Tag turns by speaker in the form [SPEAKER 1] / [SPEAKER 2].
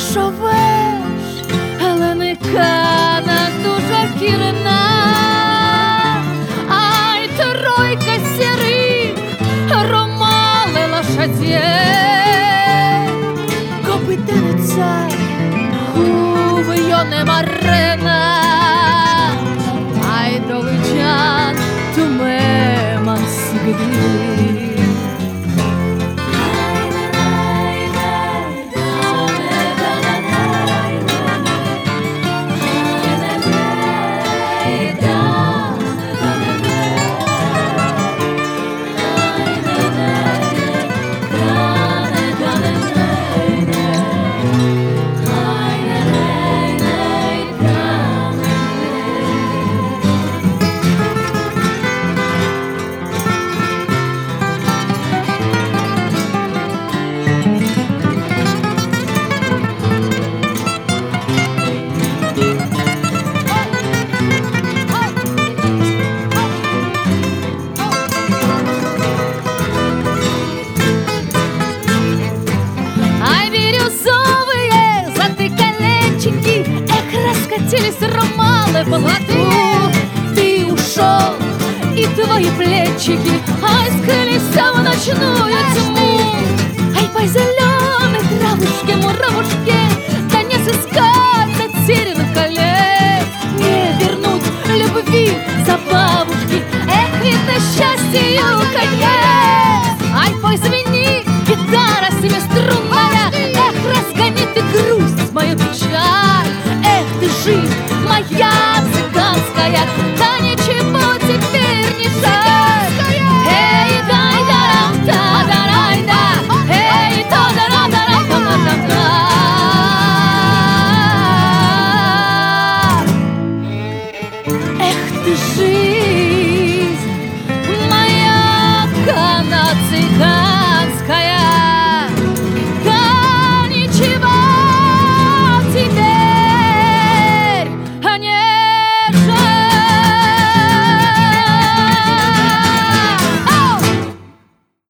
[SPEAKER 1] що веш, Еленика на душа кірна, ай тройка сірих, ромали лошадей, копитениця, хувйоне марена, ай долучан тумеман сигди. Раскатились ромалы по золоту, ты ушел, и твои плечики, ай, скрылись в ночную тьму. Ай, по зеленой травушке, муравушке, да не сыскать затерянных колец, не вернуть любви за бабушки, эх, видно, счастью конец. Ай, пой, звени, гитара семиструнная, эх, разгони ты грусть, мою печаль. Эх ты, жизнь моя цыганская, да ничего теперь не жаль. Эй, дай-дарам, да-дарай-да, эй, то-дарам-дарам, то-да-да. Эх ты, жизнь моя, кана-цыган.